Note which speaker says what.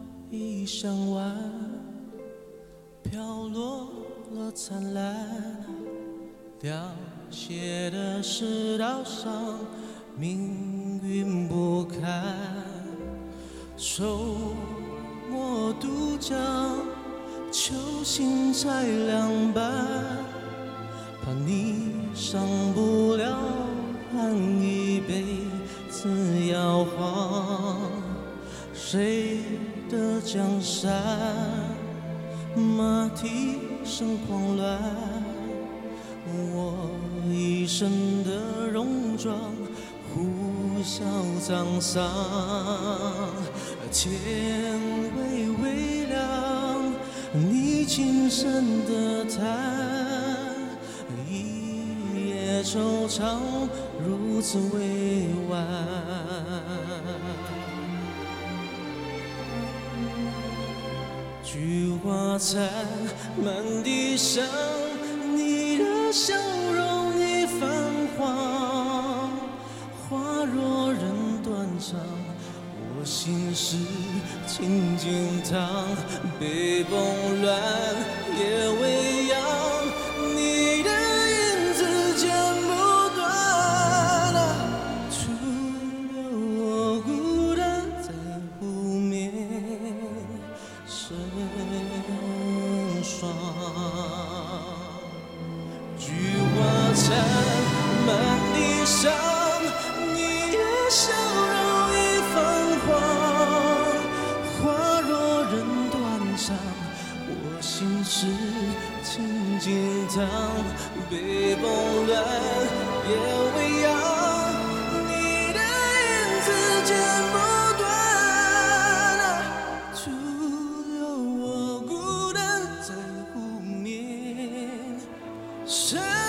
Speaker 1: 已想完，飘落了灿烂，凋谢的世道上，命运不堪。愁墨渡江，秋心才凉拌，怕你上不了岸，一辈子摇晃。谁的江山，马蹄声狂乱，我一身的戎装，呼啸沧桑。天微微亮，你轻声的叹，一夜惆怅，如此委婉。菊花残，满地伤，你的笑容已泛黄。花若人断肠，我心是清净堂。北风乱，夜未央，你的影子剪不断，徒留我孤单在湖面成霜。菊花残，满地伤，你的笑容已泛黄。花若人断肠，我心是清净堂。北风乱，夜未央，你的影子剪不断，徒留我孤单在湖面。